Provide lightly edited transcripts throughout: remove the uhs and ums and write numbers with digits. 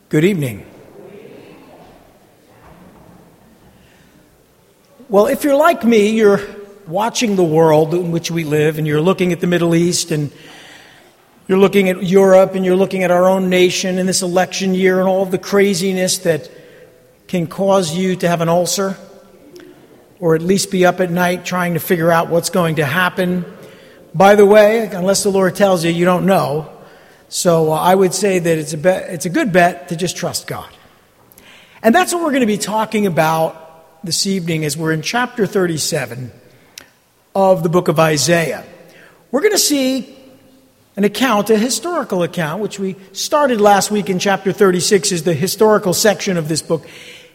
Good evening. Well, if you're like me, you're watching the world in which we live, and you're looking at the Middle East, and you're looking at Europe, and you're looking at our own nation in this election year and all of the craziness that can cause you to have an ulcer, or at least be up at night trying to figure out what's going to happen. By the way, unless the Lord tells you, you don't know. So I would say that it's a good bet to just trust God. And that's what we're going to be talking about this evening as we're in chapter 37 of the book of Isaiah. We're going to see an account, a historical account, which we started last week in chapter 36 is the historical section of this book.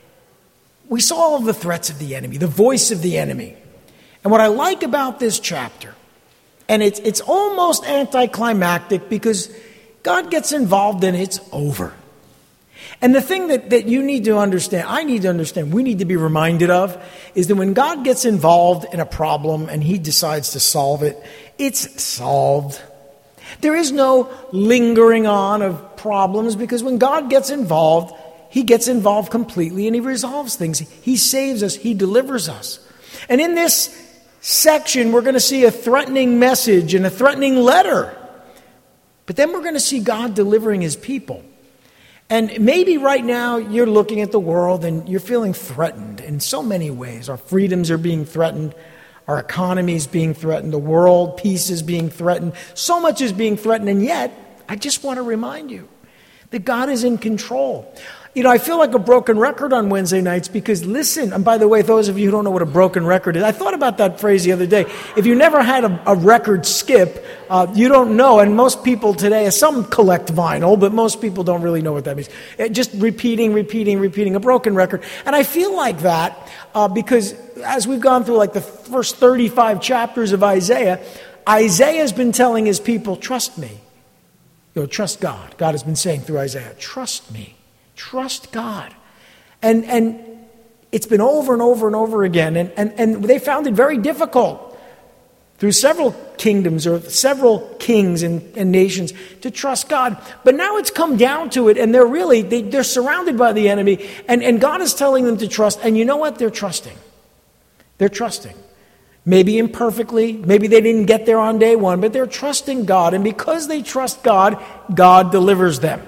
We saw all of the threats of the enemy, the voice of the enemy. And what I like about this chapter, and it's almost anticlimactic because God gets involved and it's over. And the thing that you need to understand, I need to understand, we need to be reminded of, is that when God gets involved in a problem and he decides to solve it, it's solved. There is no lingering on of problems because when God gets involved, he gets involved completely and he resolves things. He saves us. He delivers us. And in this section, we're going to see a threatening message and a threatening letter. But then we're going to see God delivering his people. And maybe right now you're looking at the world and you're feeling threatened in so many ways. Our freedoms are being threatened. Our economy is being threatened. The world peace is being threatened. So much is being threatened. And yet, I just want to remind you that God is in control. You know, I feel like a broken record on Wednesday nights because listen, and by the way, those of you who don't know what a broken record is, I thought about that phrase the other day. If you never had a record skip, you don't know. And most people today, some collect vinyl, but most people don't really know what that means. Just repeating, a broken record. And I feel like that because as we've gone through like the first 35 chapters of Isaiah, Isaiah has been telling his people, trust me. You know, trust God. God has been saying through Isaiah, trust me. Trust God. And it's been over and over and over again. And they found it very difficult through several kingdoms or several kings and nations to trust God. But now it's come down to it, and they're surrounded by the enemy, and God is telling them to trust. And you know what? They're trusting. They're trusting. Maybe imperfectly, maybe they didn't get there on day one, but they're trusting God. And because they trust God, God delivers them.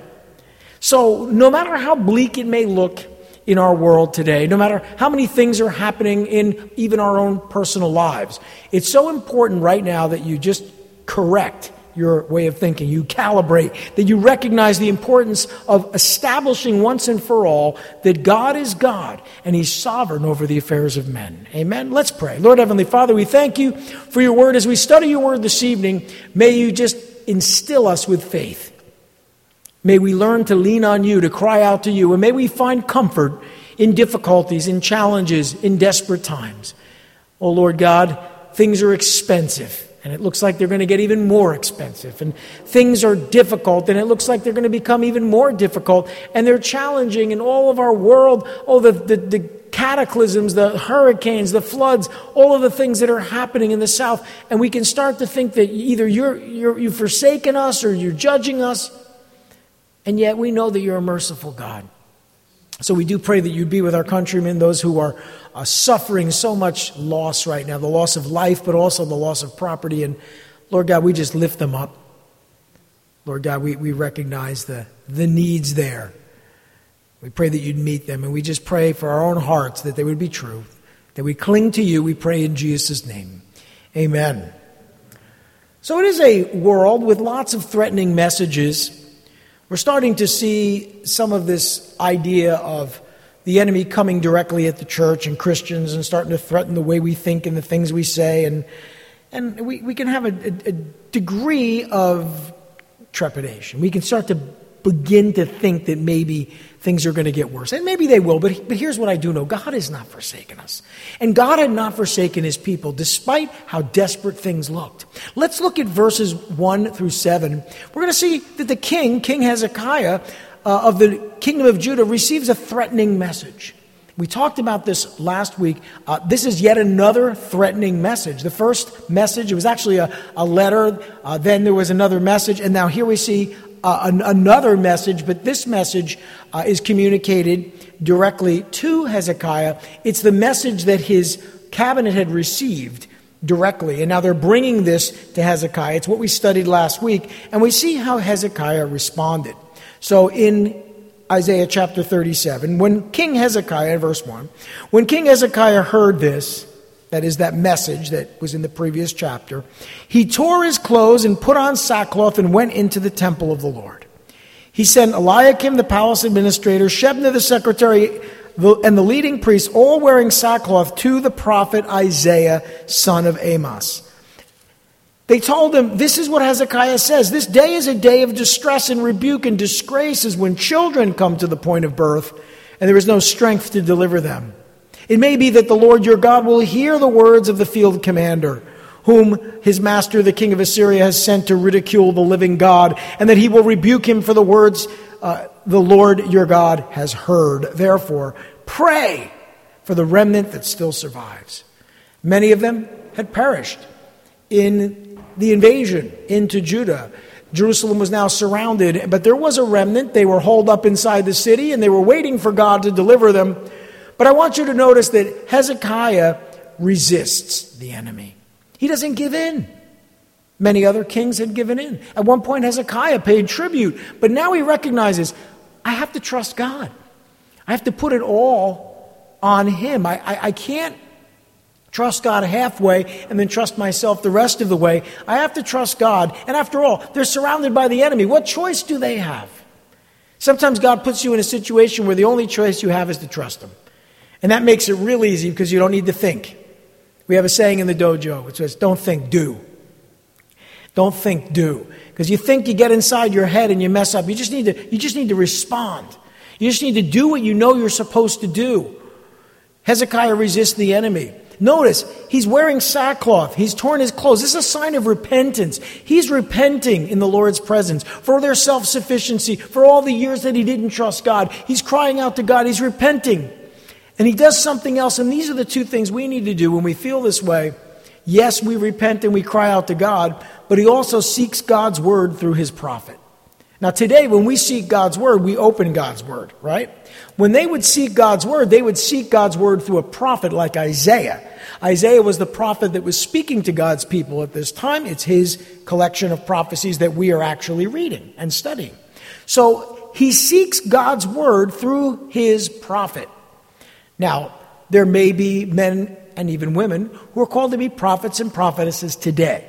So no matter how bleak it may look in our world today, no matter how many things are happening in even our own personal lives, it's so important right now that you just correct your way of thinking. You calibrate, that you recognize the importance of establishing once and for all that God is God and he's sovereign over the affairs of men. Amen? Let's pray. Lord Heavenly Father, we thank you for your word. As we study your word this evening, may you just instill us with faith. May we learn to lean on you, to cry out to you, and may we find comfort in difficulties, in challenges, in desperate times. Oh, Lord God, things are expensive, and it looks like they're going to get even more expensive. And things are difficult, and it looks like they're going to become even more difficult. And they're challenging in all of our world. Oh, the cataclysms, the hurricanes, the floods, all of the things that are happening in the South. And we can start to think that either you've forsaken us or you're judging us. And yet we know that you're a merciful God. So we do pray that you'd be with our countrymen, those who are suffering so much loss right now, the loss of life, but also the loss of property. And Lord God, we just lift them up. Lord God, we recognize the needs there. We pray that you'd meet them. And we just pray for our own hearts that they would be true, that we cling to you. We pray in Jesus' name. Amen. So it is a world with lots of threatening messages. We're starting to see some of this idea of the enemy coming directly at the church and Christians and starting to threaten the way we think and the things we say. And we can have a degree of trepidation. We can start to begin to think that maybe things are going to get worse. And maybe they will, but here's what I do know. God has not forsaken us. And God had not forsaken his people, despite how desperate things looked. Let's look at verses 1 through 7. We're going to see that the King Hezekiah of the kingdom of Judah, receives a threatening message. We talked about this last week. This is yet another threatening message. The first message, it was actually a letter. Then there was another message. And now here we see another message, but this message is communicated directly to Hezekiah. It's the message that his cabinet had received directly, and now they're bringing this to Hezekiah. It's what we studied last week, and we see how Hezekiah responded. So in Isaiah chapter 37, when King Hezekiah, verse 1, when King Hezekiah heard this, that is that message that was in the previous chapter, he tore his clothes and put on sackcloth and went into the temple of the Lord. He sent Eliakim, the palace administrator, Shebna, the secretary, and the leading priests, all wearing sackcloth, to the prophet Isaiah, son of Amos. They told him, this is what Hezekiah says. This day is a day of distress and rebuke and disgrace, is when children come to the point of birth, and there is no strength to deliver them. It may be that the Lord your God will hear the words of the field commander, whom his master, the king of Assyria, has sent to ridicule the living God, and that he will rebuke him for the words the Lord your God has heard. Therefore, pray for the remnant that still survives. Many of them had perished in the invasion into Judah. Jerusalem was now surrounded, but there was a remnant. They were holed up inside the city, and they were waiting for God to deliver them. But I want you to notice that Hezekiah resists the enemy. He doesn't give in. Many other kings had given in. At one point, Hezekiah paid tribute, but now he recognizes, I have to trust God. I have to put it all on him. I can't trust God halfway and then trust myself the rest of the way. I have to trust God. And after all, they're surrounded by the enemy. What choice do they have? Sometimes God puts you in a situation where the only choice you have is to trust him. And that makes it real easy because you don't need to think. We have a saying in the dojo which says, don't think, do. Don't think, do. Because you think, you get inside your head and you mess up. You just need to respond. You just need to do what you know you're supposed to do. Hezekiah resists the enemy. Notice, he's wearing sackcloth. He's torn his clothes. This is a sign of repentance. He's repenting in the Lord's presence for their self-sufficiency, for all the years that he didn't trust God. He's crying out to God. He's repenting. And he does something else, and these are the two things we need to do when we feel this way. Yes, we repent and we cry out to God, but he also seeks God's word through his prophet. Now today, when we seek God's word, we open God's word, right? When they would seek God's word, they would seek God's word through a prophet like Isaiah. Isaiah was the prophet that was speaking to God's people at this time. It's his collection of prophecies that we are actually reading and studying. So he seeks God's word through his prophet. Now, there may be men and even women who are called to be prophets and prophetesses today.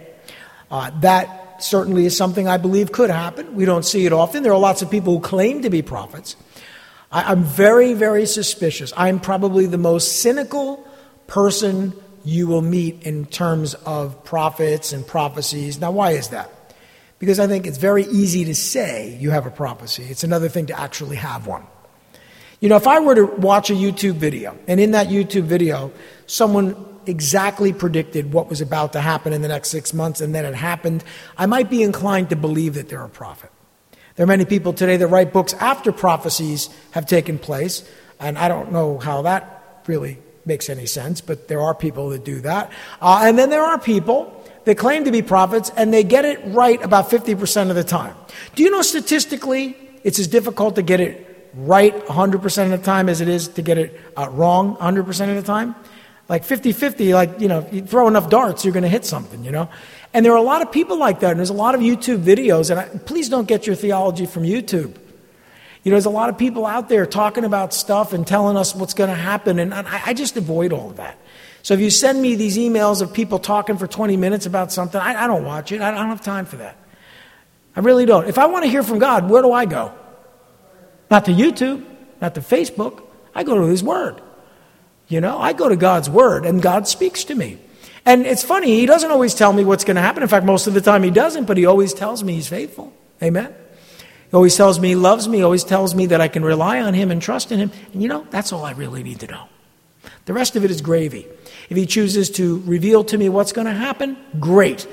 That certainly is something I believe could happen. We don't see it often. There are lots of people who claim to be prophets. I'm very, very suspicious. I'm probably the most cynical person you will meet in terms of prophets and prophecies. Now, why is that? Because I think it's very easy to say you have a prophecy. It's another thing to actually have one. You know, if I were to watch a YouTube video, and in that YouTube video, someone exactly predicted what was about to happen in the next 6 months, and then it happened, I might be inclined to believe that they're a prophet. There are many people today that write books after prophecies have taken place, and I don't know how that really makes any sense, but there are people that do that. And then there are people that claim to be prophets, and they get it right about 50% of the time. Do you know statistically it's as difficult to get it right 100% of the time as it is to get it wrong 100% of the time? Like 50-50, like, you know, you throw enough darts, you're going to hit something, you know? And there are a lot of people like that, and there's a lot of YouTube videos, and please don't get your theology from YouTube. You know, there's a lot of people out there talking about stuff and telling us what's going to happen, and I just avoid all of that. So if you send me these emails of people talking for 20 minutes about something, I don't watch it. I don't have time for that. I really don't. If I want to hear from God, where do I go? Not to YouTube, not to Facebook. I go to his word. You know, I go to God's word, and God speaks to me. And it's funny, he doesn't always tell me what's going to happen. In fact, most of the time he doesn't, but he always tells me he's faithful. Amen? He always tells me he loves me. He always tells me that I can rely on him and trust in him. And you know, that's all I really need to know. The rest of it is gravy. If he chooses to reveal to me what's going to happen, great.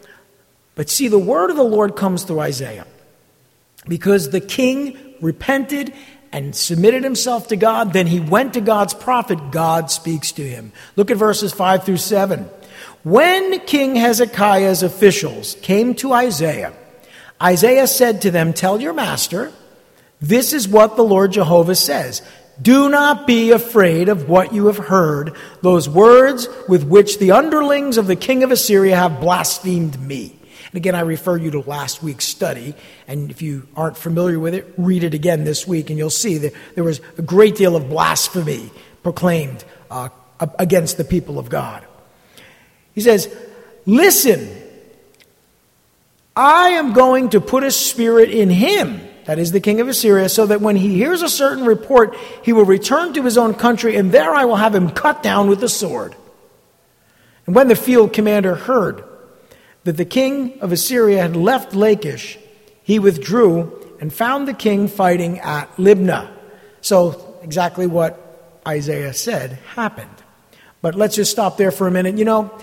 But see, the word of the Lord comes through Isaiah. Because the king repented and submitted himself to God, then he went to God's prophet. God speaks to him. Look at verses 5 through 7. When King Hezekiah's officials came to Isaiah, Isaiah said to them, "Tell your master, this is what the Lord Jehovah says. Do not be afraid of what you have heard, those words with which the underlings of the king of Assyria have blasphemed me." And again, I refer you to last week's study. And if you aren't familiar with it, read it again this week, and you'll see that there was a great deal of blasphemy proclaimed against the people of God. He says, "Listen, I am going to put a spirit in him," that is the king of Assyria, "so that when he hears a certain report, he will return to his own country, and there I will have him cut down with the sword." And when the field commander heard that the king of Assyria had left Lachish, he withdrew and found the king fighting at Libnah. So exactly what Isaiah said happened. But let's just stop there for a minute.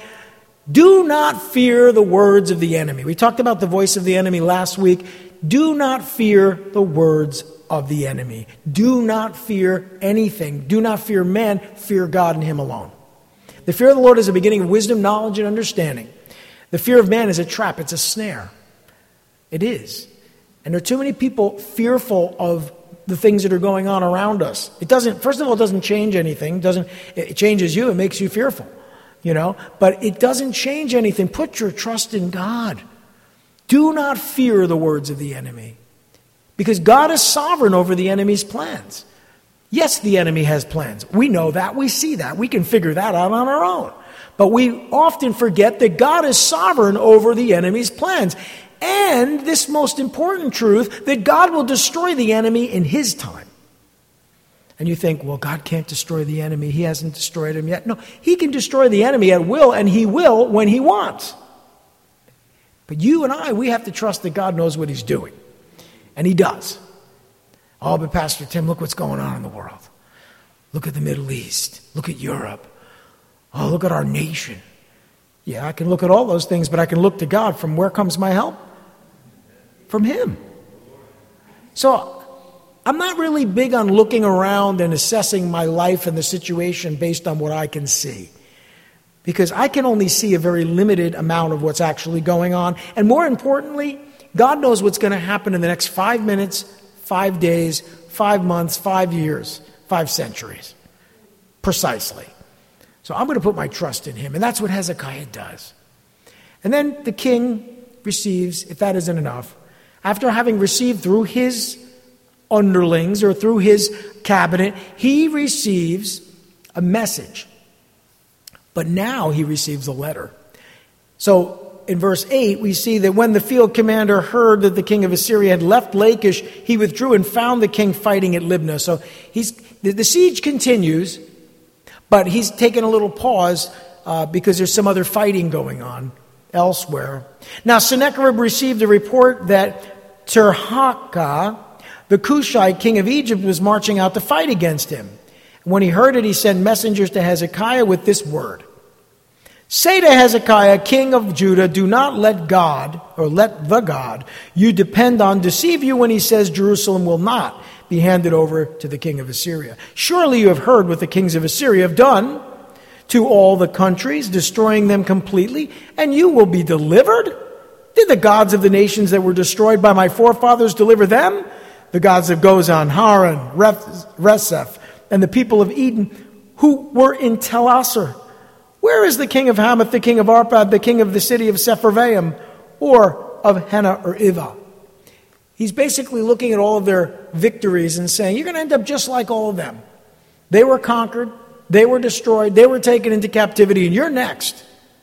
Do not fear the words of the enemy. We talked about the voice of the enemy last week. Do not fear the words of the enemy. Do not fear anything. Do not fear man. Fear God and him alone. The fear of the Lord is the beginning of wisdom, knowledge, and understanding. The fear of man is a trap. It's a snare. It is. And there are too many people fearful of the things that are going on around us. First of all, it doesn't change anything. It changes you. It makes you fearful. But it doesn't change anything. Put your trust in God. Do not fear the words of the enemy, because God is sovereign over the enemy's plans. Yes, the enemy has plans. We know that. We see that. We can figure that out on our own. But we often forget that God is sovereign over the enemy's plans. And this most important truth, that God will destroy the enemy in his time. And you think, well, God can't destroy the enemy. He hasn't destroyed him yet. No, he can destroy the enemy at will, and he will when he wants. But you and I, we have to trust that God knows what he's doing. And he does. Oh, but Pastor Tim, look what's going on in the world. Look at the Middle East. Look at Europe. Oh, look at our nation. Yeah, I can look at all those things, but I can look to God. From where comes my help? From him. So I'm not really big on looking around and assessing my life and the situation based on what I can see. Because I can only see a very limited amount of what's actually going on. And more importantly, God knows what's going to happen in the next 5 minutes, 5 days, 5 months, 5 years, 5 centuries. Precisely. So I'm going to put my trust in him. And that's what Hezekiah does. And then the king receives, if that isn't enough, after having received through his underlings or through his cabinet, he receives a message. But now he receives a letter. So in verse 8, we see that when the field commander heard that the king of Assyria had left Lachish, he withdrew and found the king fighting at Libnah. So the siege continues, but he's taken a little pause because there's some other fighting going on elsewhere. Now Sennacherib received a report that Tirhakah, the Cushite king of Egypt, was marching out to fight against him. When he heard it, he sent messengers to Hezekiah with this word. "Say to Hezekiah, king of Judah, do not let God, or let the God you depend on, deceive you when he says Jerusalem will not be handed over to the king of Assyria. Surely you have heard what the kings of Assyria have done to all the countries, destroying them completely, and you will be delivered. Did the gods of the nations that were destroyed by my forefathers deliver them? The gods of Gozan, Haran, Reseph, and the people of Eden who were in Tel-Assar. Where is the king of Hamath, the king of Arpad, the king of the city of Sepharvaim, or of Hena or Ivah?" He's basically looking at all of their victories and saying, you're going to end up just like all of them. They were conquered, they were destroyed, they were taken into captivity, and you're next.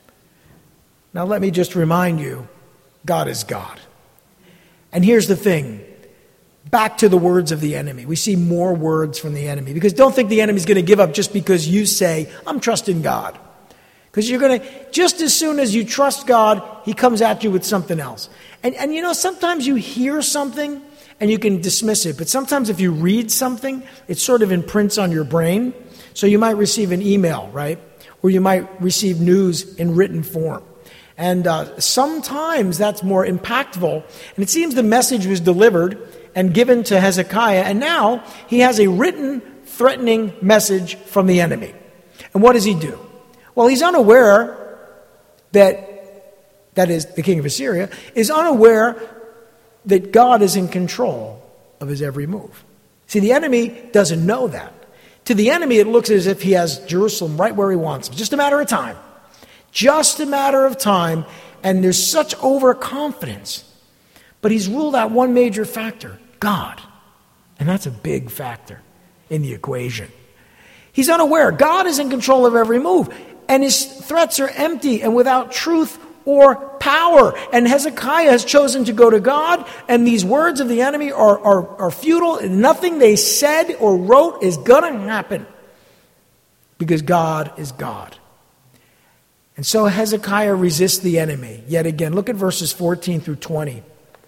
Now let me just remind you, God is God. And here's the thing. Back to the words of the enemy. We see more words from the enemy. Because don't think the enemy's going to give up just because you say, I'm trusting God. Because you're going to, just as soon as you trust God, he comes at you with something else. And you know, sometimes you hear something and you can dismiss it. But sometimes if you read something, it sort of imprints on your brain. So you might receive an email, right? Or you might receive news in written form. And sometimes that's more impactful. And it seems the message was delivered and given to Hezekiah. And now he has a written, threatening message from the enemy. And what does he do? Well, he's unaware that is the king of Assyria, is unaware that God is in control of his every move. See, the enemy doesn't know that. To the enemy, it looks as if he has Jerusalem right where he wants it. Just a matter of time. Just a matter of time. And there's such overconfidence. But he's ruled out one major factor, God. And that's a big factor in the equation. He's unaware. God is in control of every move. And his threats are empty and without truth or power. And Hezekiah has chosen to go to God. And these words of the enemy are futile. And nothing they said or wrote is going to happen. Because God is God. And so Hezekiah resists the enemy. Yet again, look at verses 14 through 20.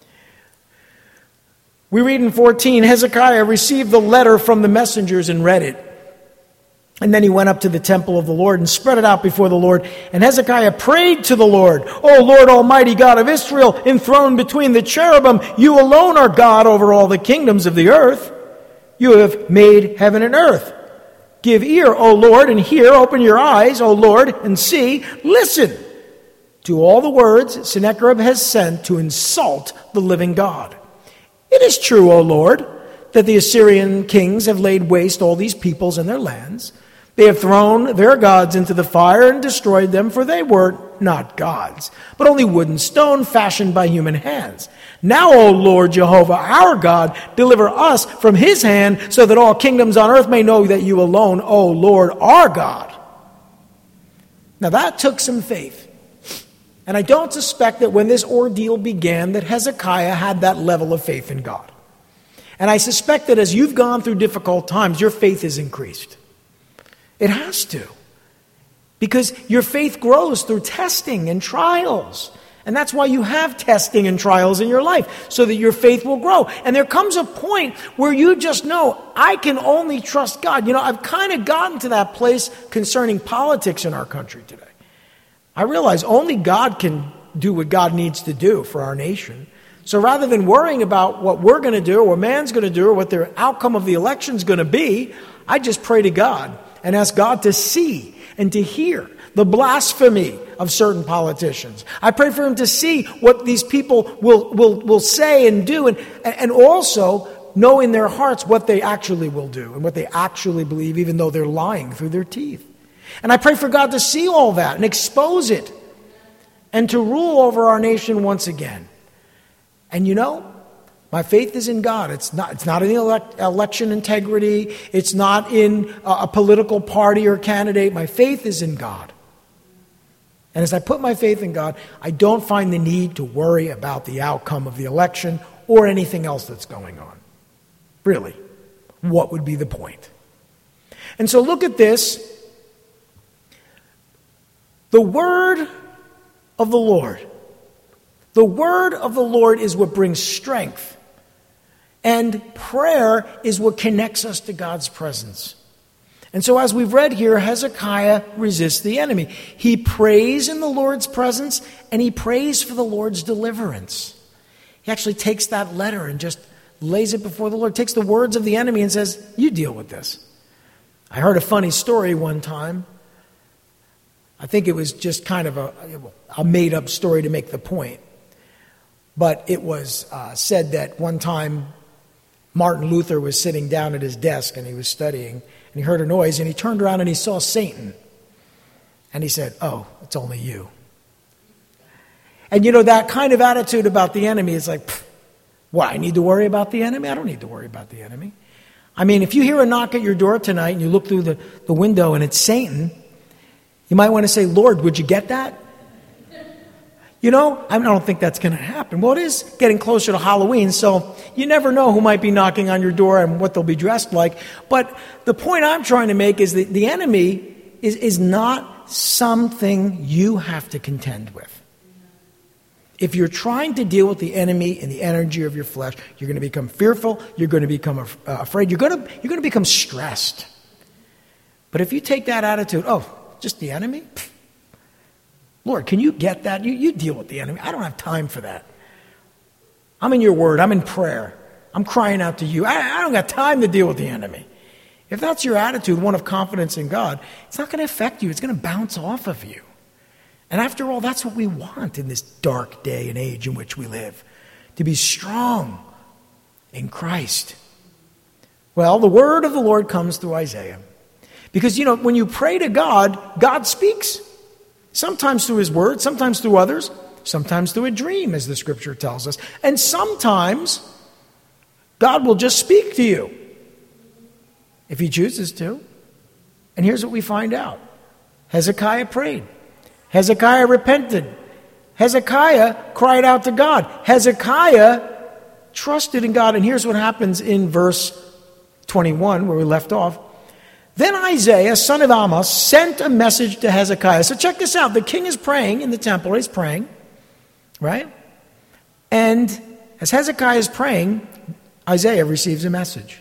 We read in 14, Hezekiah received the letter from the messengers and read it. And then he went up to the temple of the Lord and spread it out before the Lord. And Hezekiah prayed to the Lord, O Lord Almighty God of Israel, enthroned between the cherubim, you alone are God over all the kingdoms of the earth. You have made heaven and earth. Give ear, O Lord, and hear. Open your eyes, O Lord, and see. Listen to all the words Sennacherib has sent to insult the living God. It is true, O Lord, that the Assyrian kings have laid waste all these peoples and their lands. They have thrown their gods into the fire and destroyed them, for they were not gods, but only wood and stone fashioned by human hands. Now, O Lord Jehovah, our God, deliver us from his hand, so that all kingdoms on earth may know that you alone, O Lord, are God. Now that took some faith. And I don't suspect that when this ordeal began that Hezekiah had that level of faith in God. And I suspect that as you've gone through difficult times, your faith has increased. It has to. Because your faith grows through testing and trials. And that's why you have testing and trials in your life, so that your faith will grow. And there comes a point where you just know, I can only trust God. You know, I've kind of gotten to that place concerning politics in our country today. I realize only God can do what God needs to do for our nation. So rather than worrying about what we're going to do or what man's going to do or what the outcome of the election is going to be, I just pray to God and ask God to see and to hear the blasphemy of certain politicians. I pray for him to see what these people will say and do, and also know in their hearts what they actually will do and what they actually believe, even though they're lying through their teeth. And I pray for God to see all that and expose it and to rule over our nation once again. And you know, my faith is in God. It's not in the election integrity. It's not in a political party or candidate. My faith is in God. And as I put my faith in God, I don't find the need to worry about the outcome of the election or anything else that's going on. Really, what would be the point? And so look at this. The word of the Lord. The word of the Lord is what brings strength. And prayer is what connects us to God's presence. And so as we've read here, Hezekiah resists the enemy. He prays in the Lord's presence, and he prays for the Lord's deliverance. He actually takes that letter and just lays it before the Lord, takes the words of the enemy and says, you deal with this. I heard a funny story one time. I think it was just kind of a made-up story to make the point. But it was said that one time Martin Luther was sitting down at his desk and he was studying, and he heard a noise, and he turned around and he saw Satan. And he said, oh, it's only you. And you know, that kind of attitude about the enemy is like, what, I need to worry about the enemy? I don't need to worry about the enemy. I mean, if you hear a knock at your door tonight and you look through the window and it's Satan, you might want to say, Lord, would you get that? You know, I don't think that's going to happen. Well, it is getting closer to Halloween, so you never know who might be knocking on your door and what they'll be dressed like. But the point I'm trying to make is that the enemy is not something you have to contend with. If you're trying to deal with the enemy and the energy of your flesh, you're going to become fearful, you're going to become afraid, you're going to become stressed. But if you take that attitude, oh, just the enemy? Lord, can you get that? You deal with the enemy. I don't have time for that. I'm in your word. I'm in prayer. I'm crying out to you. I don't got time to deal with the enemy. If that's your attitude, one of confidence in God, it's not going to affect you. It's going to bounce off of you. And after all, that's what we want in this dark day and age in which we live. to be strong in Christ. Well, the word of the Lord comes through Isaiah. Because, when you pray to God, God speaks. Sometimes through his word, sometimes through others, sometimes through a dream, as the scripture tells us. And sometimes God will just speak to you if he chooses to. And here's what we find out. Hezekiah prayed. Hezekiah repented. Hezekiah cried out to God. Hezekiah trusted in God. And here's what happens in verse 21, where we left off. Then Isaiah, son of Amos, sent a message to Hezekiah. So check this out. The king is praying in the temple. He's praying, right? And as Hezekiah is praying, Isaiah receives a message.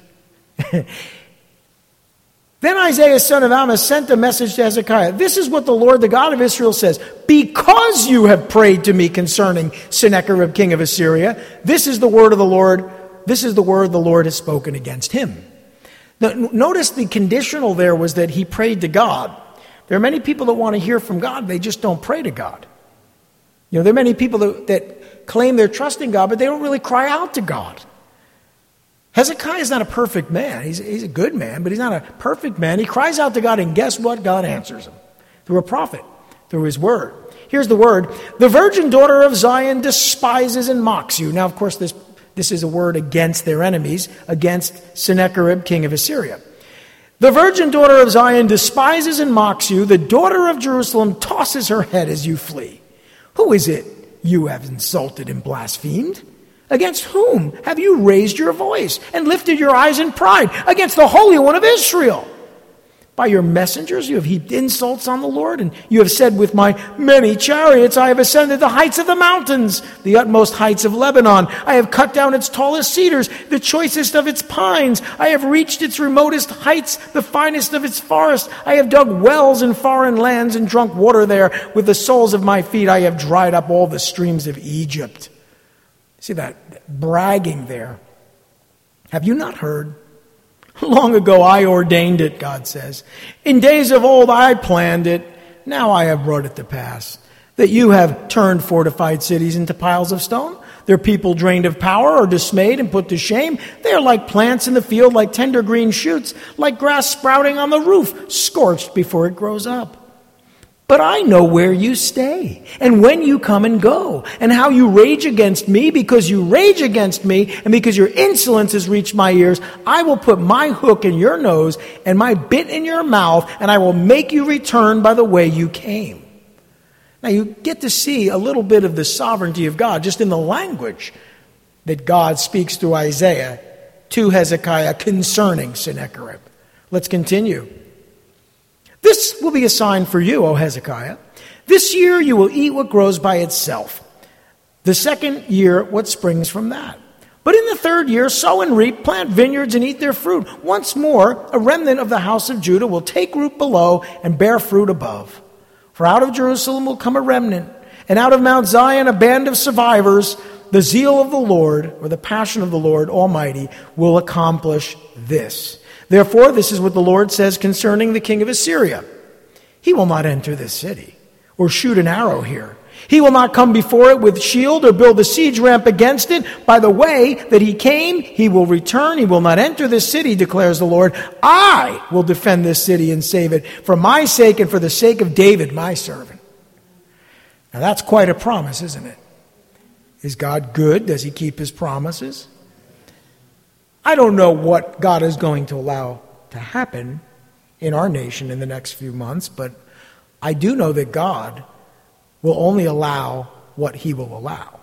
Then Isaiah, son of Amos, sent a message to Hezekiah. This is what the Lord, the God of Israel, says. Because you have prayed to me concerning Sennacherib, king of Assyria, this is the word of the Lord. This is the word the Lord has spoken against him. Now, notice the conditional there was that he prayed to God. There are many people that want to hear from God. They just don't pray to God. There are many people that claim they're trusting God, but they don't really cry out to God. Hezekiah is not a perfect man. He's a good man, but he's not a perfect man. He cries out to God, and guess what? God answers him through a prophet, through his word. Here's the word. The virgin daughter of Zion despises and mocks you. Now, of course, this is a word against their enemies, against Sennacherib, king of Assyria. The virgin daughter of Zion despises and mocks you. The daughter of Jerusalem tosses her head as you flee. Who is it you have insulted and blasphemed? Against whom have you raised your voice and lifted your eyes in pride? Against the Holy One of Israel. By your messengers you have heaped insults on the Lord, and you have said, with my many chariots I have ascended the heights of the mountains, the utmost heights of Lebanon. I have cut down its tallest cedars, the choicest of its pines. I have reached its remotest heights, the finest of its forests. I have dug wells in foreign lands and drunk water there. With the soles of my feet I have dried up all the streams of Egypt. See that bragging there. Have you not heard? Long ago I ordained it, God says. In days of old I planned it. Now I have brought it to pass. That you have turned fortified cities into piles of stone. Their people drained of power are dismayed and put to shame. They are like plants in the field, like tender green shoots, like grass sprouting on the roof, scorched before it grows up. But I know where you stay, and when you come and go, and how you rage against me. Because you rage against me, and because your insolence has reached my ears, I will put my hook in your nose and my bit in your mouth, and I will make you return by the way you came. Now you get to see a little bit of the sovereignty of God just in the language that God speaks through Isaiah to Hezekiah concerning Sennacherib. Let's continue. This will be a sign for you, O Hezekiah. This year you will eat what grows by itself. The second year, what springs from that. But in the third year, sow and reap, plant vineyards and eat their fruit. Once more, a remnant of the house of Judah will take root below and bear fruit above. For out of Jerusalem will come a remnant, and out of Mount Zion a band of survivors. The zeal of the Lord, or the passion of the Lord Almighty, will accomplish this. Therefore, this is what the Lord says concerning the king of Assyria. He will not enter this city or shoot an arrow here. He will not come before it with shield or build a siege ramp against it. By the way that he came, he will return. He will not enter this city, declares the Lord. I will defend this city and save it for my sake and for the sake of David, my servant. Now that's quite a promise, isn't it? Is God good? Does he keep his promises? I don't know what God is going to allow to happen in our nation in the next few months, but I do know that God will only allow what he will allow.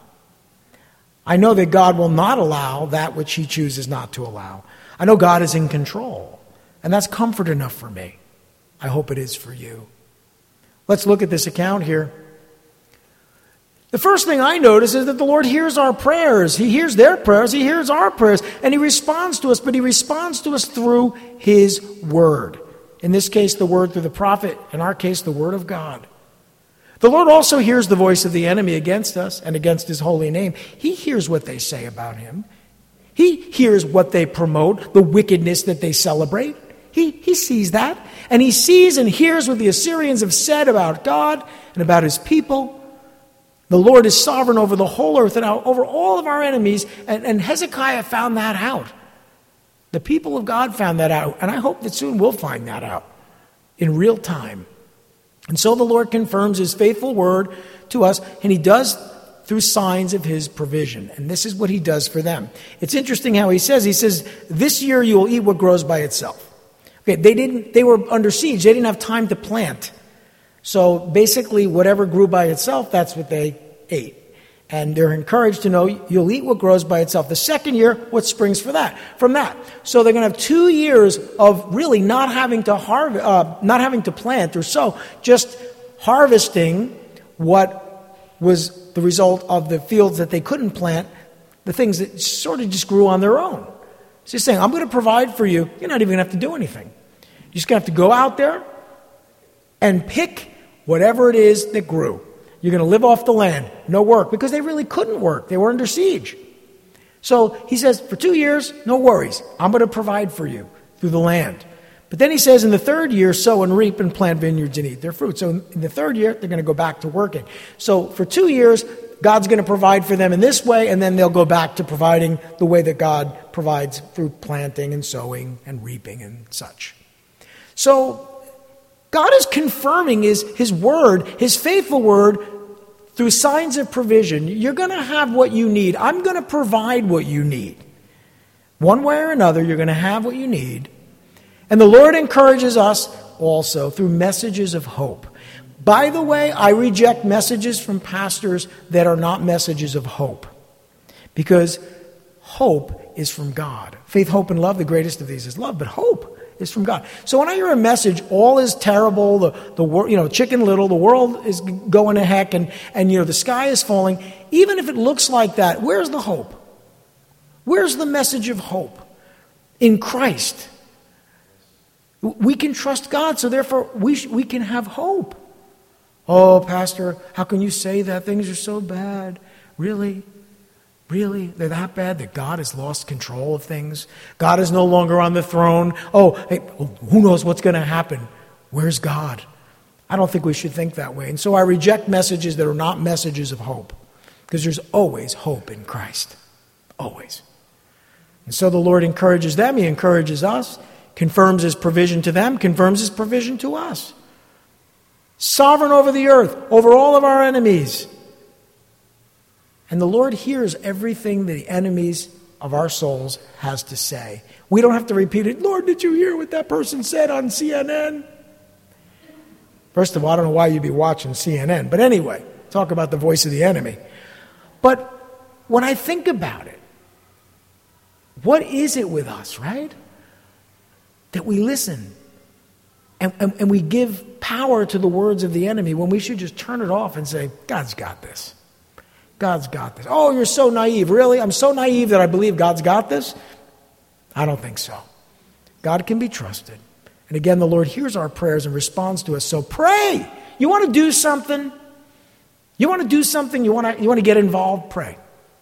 I know that God will not allow that which he chooses not to allow. I know God is in control, and that's comfort enough for me. I hope it is for you. Let's look at this account here. The first thing I notice is that the Lord hears our prayers. He hears their prayers. He hears our prayers. And he responds to us, but he responds to us through his word. In this case, the word through the prophet. In our case, the word of God. The Lord also hears the voice of the enemy against us and against his holy name. He hears what they say about him. He hears what they promote, the wickedness that they celebrate. He sees that. And he sees and hears what the Assyrians have said about God and about his people. The Lord is sovereign over the whole earth and over all of our enemies. And Hezekiah found that out. The people of God found that out. And I hope that soon we'll find that out in real time. And so the Lord confirms his faithful word to us. And he does through signs of his provision. And this is what he does for them. It's interesting how he says, this year you will eat what grows by itself. Okay, they were under siege. They didn't have time to plant. So basically, whatever grew by itself, that's what they ate. And they're encouraged to know you'll eat what grows by itself. The second year, what springs from that? So they're going to have 2 years of really not having to plant or sow, just harvesting what was the result of the fields that they couldn't plant, the things that sort of just grew on their own. So he's saying, I'm going to provide for you. You're not even going to have to do anything. You're just going to have to go out there and pick whatever it is that grew. You're going to live off the land, no work, because they really couldn't work. They were under siege. So he says, for 2 years, no worries. I'm going to provide for you through the land. But then he says, in the third year, sow and reap and plant vineyards and eat their fruit. So in the third year, they're going to go back to working. So for 2 years, God's going to provide for them in this way, and then they'll go back to providing the way that God provides through planting and sowing and reaping and such. So God is confirming his word, his faithful word, through signs of provision. You're going to have what you need. I'm going to provide what you need. One way or another, you're going to have what you need. And the Lord encourages us also through messages of hope. By the way, I reject messages from pastors that are not messages of hope, because hope is from God. Faith, hope, and love, the greatest of these is love, but hope is from God. So when I hear a message, all is terrible, the world, Chicken Little, the world is going to heck, and the sky is falling, even if it looks like that, where's the hope? Where's the message of hope? In Christ. We can trust God, so therefore we can have hope. Oh, Pastor, how can you say that? Things are so bad. Really? Really? They're that bad that God has lost control of things? God is no longer on the throne? Oh, hey, who knows what's going to happen? Where's God? I don't think we should think that way. And so I reject messages that are not messages of hope, because there's always hope in Christ. Always. And so the Lord encourages them. He encourages us. Confirms his provision to them. Confirms his provision to us. Sovereign over the earth, over all of our enemies. And the Lord hears everything the enemies of our souls has to say. We don't have to repeat it. Lord, did you hear what that person said on CNN? First of all, I don't know why you'd be watching CNN. But anyway, talk about the voice of the enemy. But when I think about it, what is it with us, right? That we listen and we give power to the words of the enemy when we should just turn it off and say, God's got this. God's got this. Oh, you're so naive. Really? I'm so naive that I believe God's got this? I don't think so. God can be trusted. And again, the Lord hears our prayers and responds to us. So pray. You want to do something? You want to do something? You want to get involved? Pray.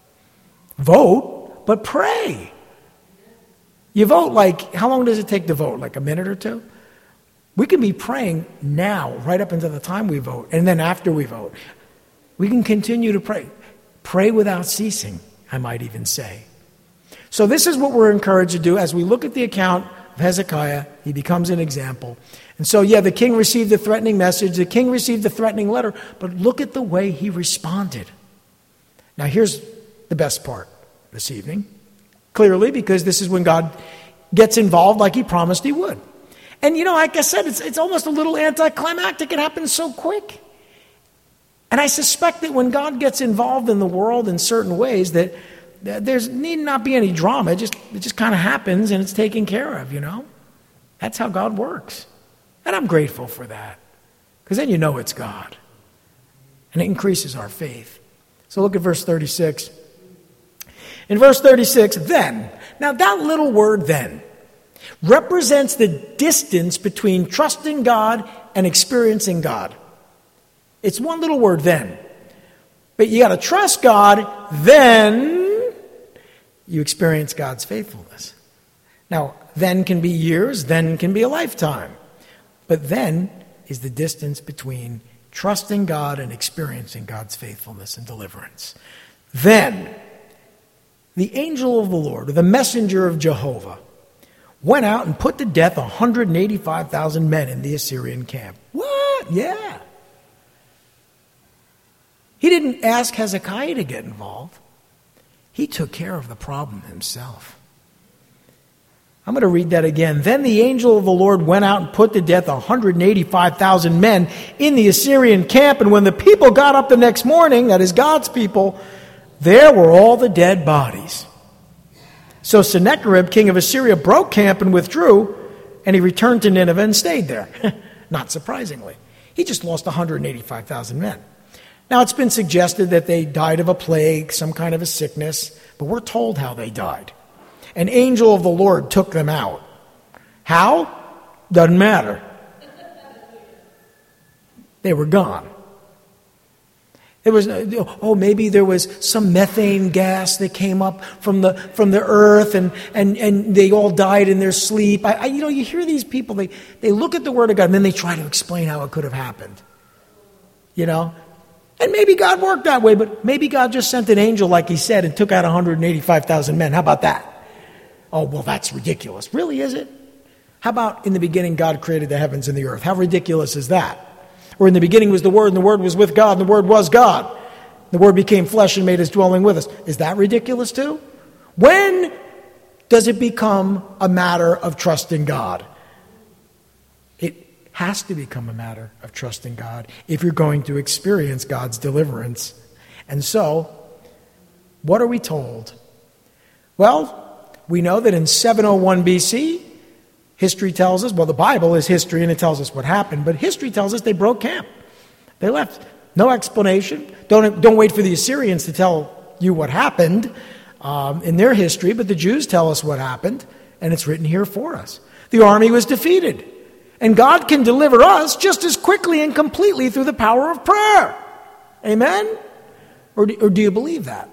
Vote, but pray. You vote how long does it take to vote? Like a minute or two? We can be praying now, right up until the time we vote, and then after we vote. We can continue to pray. Pray without ceasing, I might even say. So this is what we're encouraged to do as we look at the account of Hezekiah. He becomes an example. And so, the king received the threatening message. The king received the threatening letter. But look at the way he responded. Now, here's the best part this evening. Clearly, because this is when God gets involved like he promised he would. And, like I said, it's almost a little anticlimactic. It happens so quick. And I suspect that when God gets involved in the world in certain ways, that there's need not be any drama. It just kind of happens and it's taken care of, That's how God works. And I'm grateful for that. Because then it's God. And it increases our faith. So look at verse 36. In verse 36, then. Now that little word, then, represents the distance between trusting God and experiencing God. It's one little word, then. But you got to trust God, then you experience God's faithfulness. Now, then can be years, then can be a lifetime. But then is the distance between trusting God and experiencing God's faithfulness and deliverance. Then the angel of the Lord, or the messenger of Jehovah, went out and put to death 185,000 men in the Assyrian camp. What? Yeah. He didn't ask Hezekiah to get involved. He took care of the problem himself. I'm going to read that again. Then the angel of the Lord went out and put to death 185,000 men in the Assyrian camp. And when the people got up the next morning, that is God's people, there were all the dead bodies. So Sennacherib, king of Assyria, broke camp and withdrew, and he returned to Nineveh and stayed there. Not surprisingly. He just lost 185,000 men. Now, it's been suggested that they died of a plague, some kind of a sickness, but we're told how they died. An angel of the Lord took them out. How? Doesn't matter. They were gone. Maybe there was some methane gas that came up from the earth and they all died in their sleep. You hear these people, they look at the Word of God and then they try to explain how it could have happened. And maybe God worked that way, but maybe God just sent an angel, like he said, and took out 185,000 men. How about that? Oh, well, that's ridiculous. Really, is it? How about in the beginning God created the heavens and the earth? How ridiculous is that? Or in the beginning was the Word, and the Word was with God, and the Word was God. The Word became flesh and made his dwelling with us. Is that ridiculous too? When does it become a matter of trusting God? It has to become a matter of trusting God if you're going to experience God's deliverance. And so, what are we told? Well, we know that in 701 BC, history tells us, well, the Bible is history and it tells us what happened, but history tells us they broke camp. They left. No explanation. Don't wait for the Assyrians to tell you what happened in their history, but the Jews tell us what happened, and it's written here for us. The army was defeated, and God can deliver us just as quickly and completely through the power of prayer. Amen? Or do you believe that?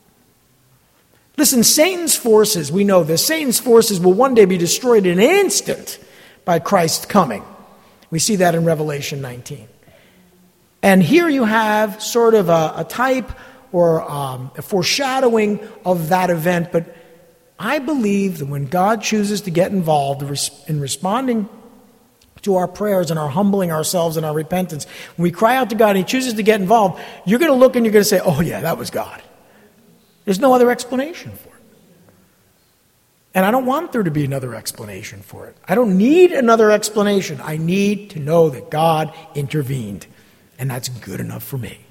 Listen, Satan's forces, we know this, Satan's forces will one day be destroyed in an instant by Christ's coming. We see that in Revelation 19. And here you have sort of a type or a foreshadowing of that event. But I believe that when God chooses to get involved in responding to our prayers and our humbling ourselves and our repentance, when we cry out to God and he chooses to get involved, you're going to look and you're going to say, oh yeah, that was God. There's no other explanation for it. And I don't want there to be another explanation for it. I don't need another explanation. I need to know that God intervened. And that's good enough for me.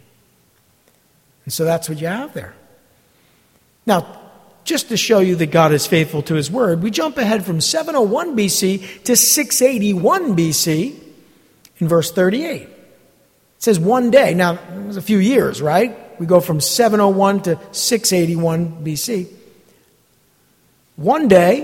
And so that's what you have there. Now, just to show you that God is faithful to his word, we jump ahead from 701 BC to 681 BC in verse 38. It says one day. Now, it was a few years, right? We go from 701 to 681 BC. One day,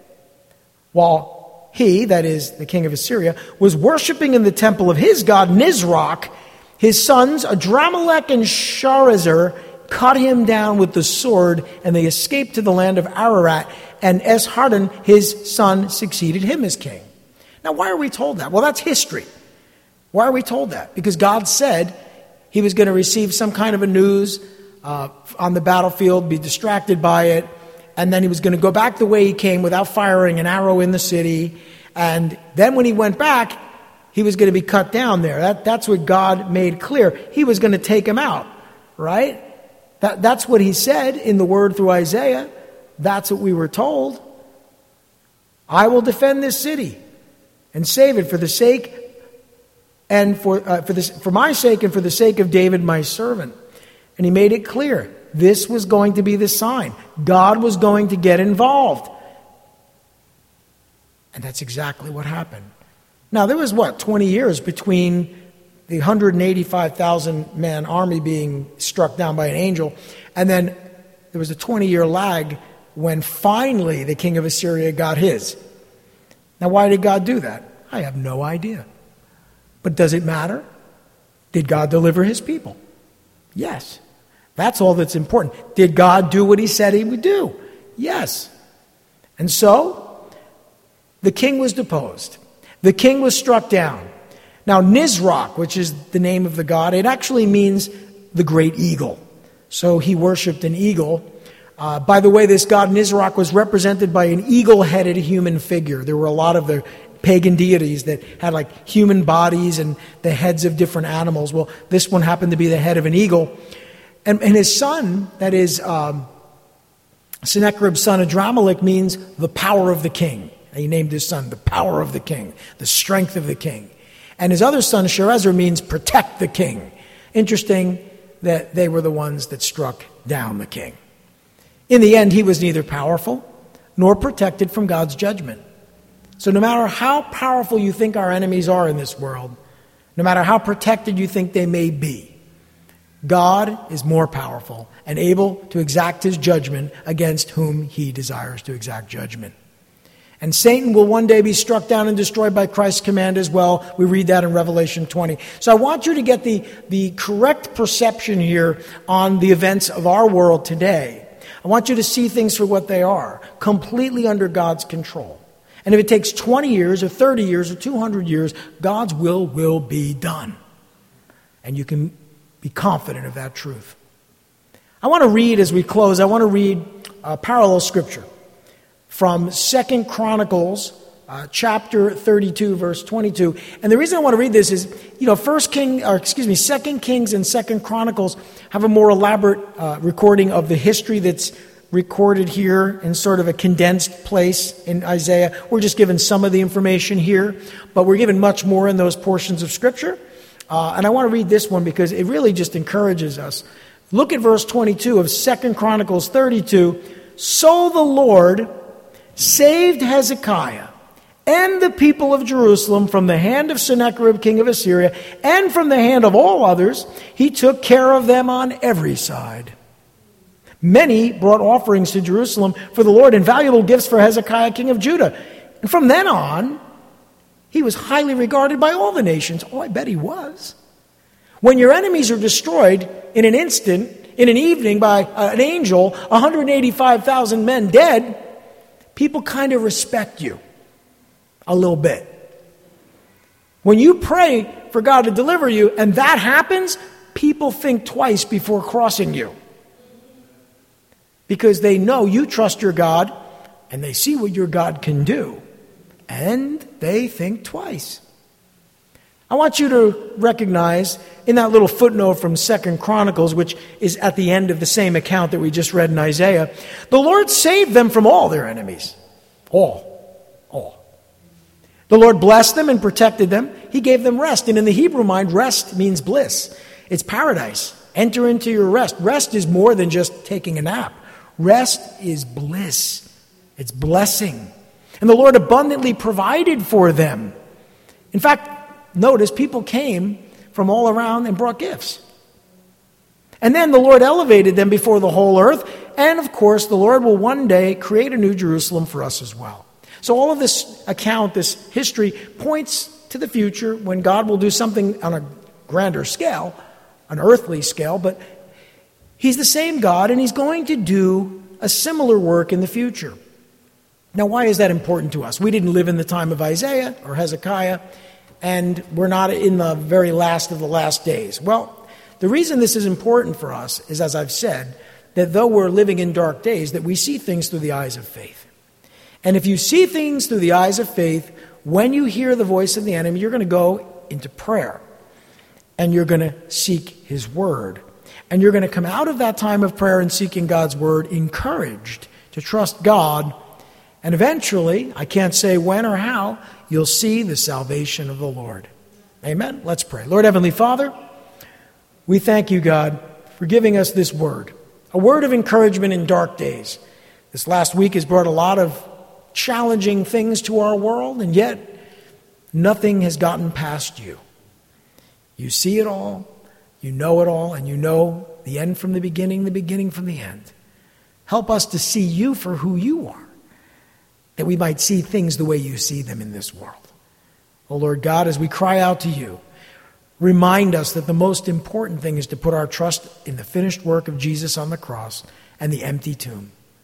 while he, that is the king of Assyria, was worshiping in the temple of his god Nisroch, his sons Adramelech and Sharezer cut him down with the sword, and they escaped to the land of Ararat, and Esarhaddon, his son, succeeded him as king. Now, why are we told that? Well, that's history. Why are we told that? Because God said he was going to receive some kind of a news on the battlefield, be distracted by it, and then he was going to go back the way he came without firing an arrow in the city. And then when he went back, he was going to be cut down there. That's what God made clear. He was going to take him out, right? That's what he said in the word through Isaiah. That's what we were told. I will defend this city and save it for the sake and for my sake and for the sake of David, my servant. And he made it clear. This was going to be the sign. God was going to get involved. And that's exactly what happened. Now, there was, 20 years between the 185,000 man army being struck down by an angel, and then there was a 20-year lag when finally the king of Assyria got his. Now, why did God do that? I have no idea. But does it matter? Did God deliver his people? Yes. That's all that's important. Did God do what he said he would do? Yes. And so, the king was deposed. The king was struck down. Now, Nisroch, which is the name of the god, it actually means the great eagle. So he worshipped an eagle. By the way, this god Nisroch was represented by an eagle-headed human figure. There were a lot of the pagan deities that had like human bodies and the heads of different animals. Well, this one happened to be the head of an eagle. And his son, that is Sennacherib's son Adrammelech, means the power of the king. He named his son the power of the king, the strength of the king. And his other son Sharezer means protect the king. Interesting that they were the ones that struck down the king. In the end, he was neither powerful nor protected from God's judgment. So no matter how powerful you think our enemies are in this world, no matter how protected you think they may be, God is more powerful and able to exact his judgment against whom he desires to exact judgment. And Satan will one day be struck down and destroyed by Christ's command as well. We read that in Revelation 20. So I want you to get the correct perception here on the events of our world today. I want you to see things for what they are, completely under God's control. And if it takes 20 years or 30 years or 200 years, God's will be done. And you can be confident of that truth. I want to read, as we close, a parallel scripture from 2 Chronicles chapter 32, verse 22. And the reason I want to read this is, 2 Kings and 2 Chronicles have a more elaborate recording of the history that's recorded here in sort of a condensed place in Isaiah. We're just given some of the information here, but we're given much more in those portions of Scripture. And I want to read this one because it really just encourages us. Look at verse 22 of 2 Chronicles 32. So the Lord saved Hezekiah and the people of Jerusalem from the hand of Sennacherib, king of Assyria, and from the hand of all others. He took care of them on every side. Many brought offerings to Jerusalem for the Lord and valuable gifts for Hezekiah, king of Judah. And from then on, he was highly regarded by all the nations. Oh, I bet he was. When your enemies are destroyed in an instant, in an evening by an angel, 185,000 men dead, people kind of respect you a little bit. When you pray for God to deliver you and that happens, people think twice before crossing you. Because they know you trust your God and they see what your God can do. And they think twice. I want you to recognize in that little footnote from 2 Chronicles, which is at the end of the same account that we just read in Isaiah, the Lord saved them from all their enemies. All. The Lord blessed them and protected them. He gave them rest. And in the Hebrew mind, rest means bliss. It's paradise. Enter into your rest. Rest is more than just taking a nap. Rest is bliss. It's blessing. And the Lord abundantly provided for them. In fact, notice people came from all around and brought gifts. And then the Lord elevated them before the whole earth. And of course, the Lord will one day create a new Jerusalem for us as well. So all of this account, this history, points to the future when God will do something on a grander scale, an earthly scale, but He's the same God, and He's going to do a similar work in the future. Now, why is that important to us? We didn't live in the time of Isaiah or Hezekiah, and we're not in the very last of the last days. Well, the reason this is important for us is, as I've said, that though we're living in dark days, that we see things through the eyes of faith. And if you see things through the eyes of faith, when you hear the voice of the enemy, you're going to go into prayer, and you're going to seek His word. And you're going to come out of that time of prayer and seeking God's word encouraged to trust God. And eventually, I can't say when or how, you'll see the salvation of the Lord. Amen? Let's pray. Lord Heavenly Father, we thank you, God, for giving us this word, a word of encouragement in dark days. This last week has brought a lot of challenging things to our world, and yet nothing has gotten past you. You see it all. You know it all, and you know the end from the beginning from the end. Help us to see you for who you are, that we might see things the way you see them in this world. Oh, Lord God, as we cry out to you, remind us that the most important thing is to put our trust in the finished work of Jesus on the cross and the empty tomb.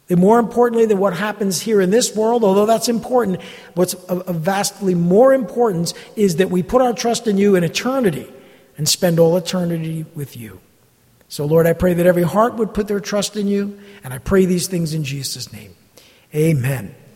And more importantly than what happens here in this world, although that's important, what's of vastly more importance is that we put our trust in you in eternity and spend all eternity with you. So, Lord, I pray that every heart would put their trust in you, and I pray these things in Jesus' name. Amen.